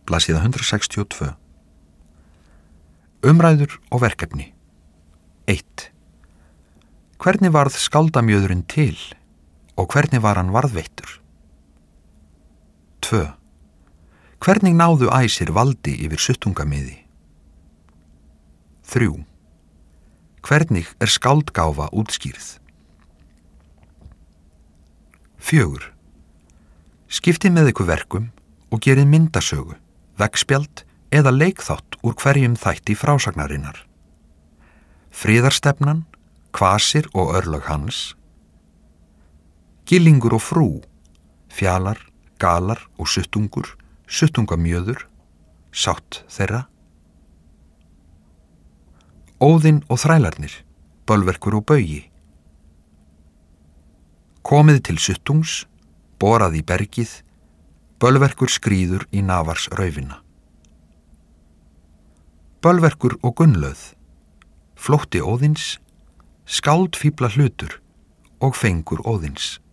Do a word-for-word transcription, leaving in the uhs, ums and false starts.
blaðsíða hundrað sextíu og tvö. Umræður og verkefni. eitt. Hvernig varð skáldamjöðurinn til og hvernig var hann varðveittur? tvö. Hvernig náðu æsir valdi yfir suttungamiði? þrjú. Hvernig er skáldgáfa útskýrð? fjögur. Skiptið með ykkur verkum og gerið myndasögu, veggspjald eða leikþátt úr hverjum þætti frásagnarinnar. Friðarstefnan, kvasir og örlög hans. Gillingur og frú, fjalar, galar og suttungur, suttungamjöður, sátt þeirra. Óðinn og þrælarnir, bölverkur og baugi. Komið til suttungs, borað í bergið, bölverkur skríður í nafars raufina. Bölverkur og Gunnlöð, flótti Óðins, skáldfíbla hlutur og fengur Óðins.